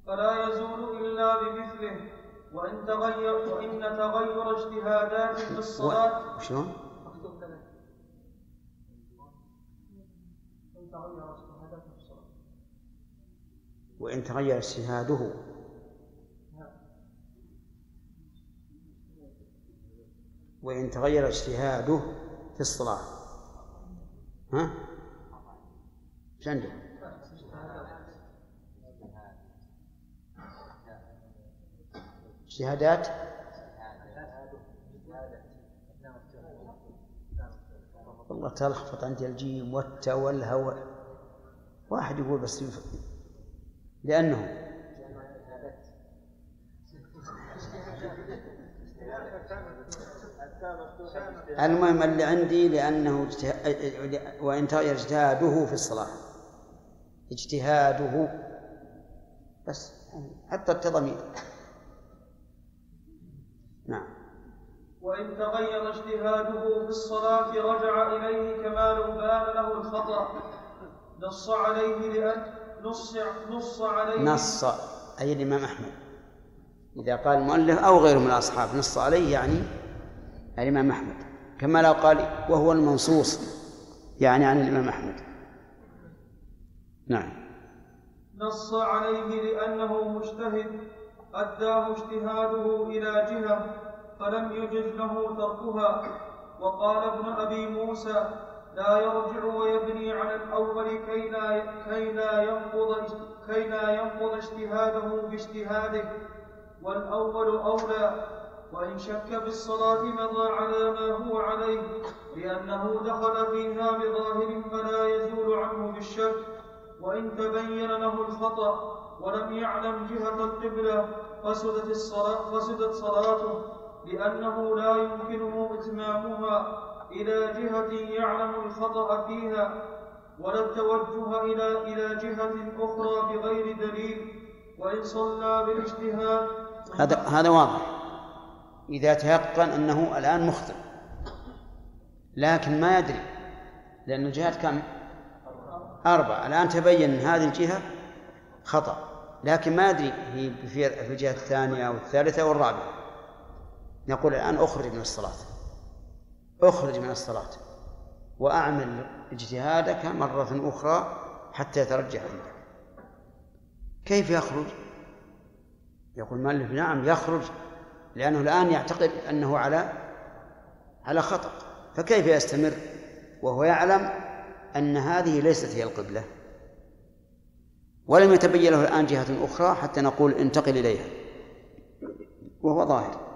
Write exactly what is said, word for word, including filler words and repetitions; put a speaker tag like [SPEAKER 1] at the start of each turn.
[SPEAKER 1] فلا يزول إلا بمثله، وإن تغير وإن تغير اجتهادات في الصلاة
[SPEAKER 2] وشلون؟ وإن تغير اجتهاده وإن تغير اجتهاده في الصلاة. ها؟ ايش عندك؟ اجتهادات والله تلخبط عندي الجيم والتاء والهاء، واحد يقول بس لأنه المهم اللي عندي لأنه اجتهاد، وإن تغير اجتهاده في الصلاة، اجتهاده بس حتى التضمير. نعم.
[SPEAKER 1] وإن تغير اجتهاده في الصلاة رجع إليه كما لو بان له الخطأ، نص عليه لأن نص نص عليه
[SPEAKER 2] نص أي الإمام أحمد، إذا قال المؤلف أو غيره من الأصحاب نص عليه يعني الإمام أحمد، كما لو قال وهو المنصوص يعني عن الإمام أحمد. نعم.
[SPEAKER 1] نص عليه لأنه مجتهد أداه اجتهاده إلى جهة فلم يجز له تركها. وقال ابن أبي موسى لا يرجع ويبني على الأول كي لا, كي لا, ينقض, كي لا ينقض اجتهاده باجتهاده، والأول أولى. وإن شك بالصلاة مضى على ما هو عليه لأنه دخل فيها بظاهر فلا يزول عنه بالشك. وإن تبين له الخطأ ولم يعلم جهة القبلة فسدت الصلاة فسدت صلاته، لأنه لا يمكنه إتمامها إلى جهة يعلم الخطأ فيها، ولا التوجه إلى إلى جهة أخرى بغير دليل. وإن صلى بالاجتهاد
[SPEAKER 2] هذا هذا واضح إذا تيقن أنه الآن مخطئ لكن ما يدري، لأن الجهات كم؟ أربعة. الآن تبين هذه الجهة خطأ لكن ما يدري هي في الجهة الثانية أو الثالثة أو الرابعة، نقول الآن أخرج من الصلاة، أخرج من الصلاة وأعمل اجتهادك مرة أخرى حتى يترجح عندك. كيف يخرج؟ يقول المؤلف نعم يخرج، لأنه الآن يعتقد أنه على على خطأ، فكيف يستمر وهو يعلم أن هذه ليست هي القبلة ولم يتبين له الآن جهة أخرى حتى نقول انتقل إليها وهو ظاهر.